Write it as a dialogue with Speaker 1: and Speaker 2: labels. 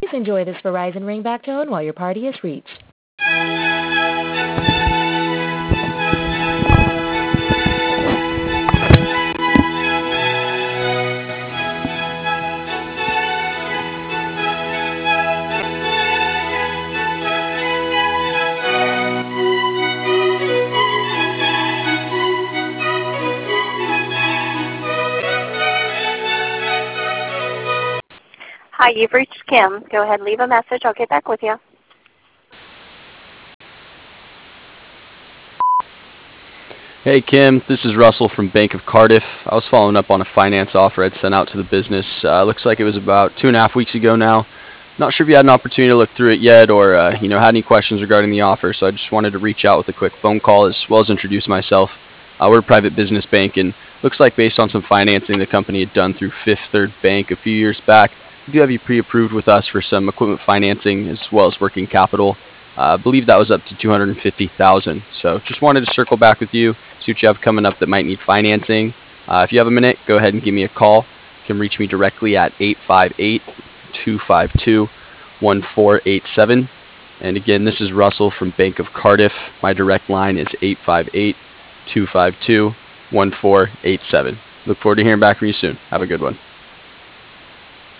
Speaker 1: Please enjoy this Verizon ringback tone while your party is reached.
Speaker 2: Hi, you've reached Kim. Go ahead and leave a message. I'll get back with you.
Speaker 3: Hey Kim, this is Russell from Bank of Cardiff. I was following up on a finance offer I'd sent out to the business. Looks like it was about 2.5 weeks ago now. Not sure if you had an opportunity to look through it yet or had any questions regarding the offer, so I just wanted to reach out with a quick phone call as well as introduce myself. We're a private business bank, and looks like based on some financing the company had done through Fifth Third Bank a few years back, we do have you pre-approved with us for some equipment financing as well as working capital. I believe that was up to $250,000. So just wanted to circle back with you, see what you have coming up that might need financing. If you have a minute, go ahead and give me a call. You can reach me directly at 858-252-1487. And again, this is Russell from Bank of Cardiff. My direct line is 858-252-1487. Look forward to hearing back from you soon. Have a good one.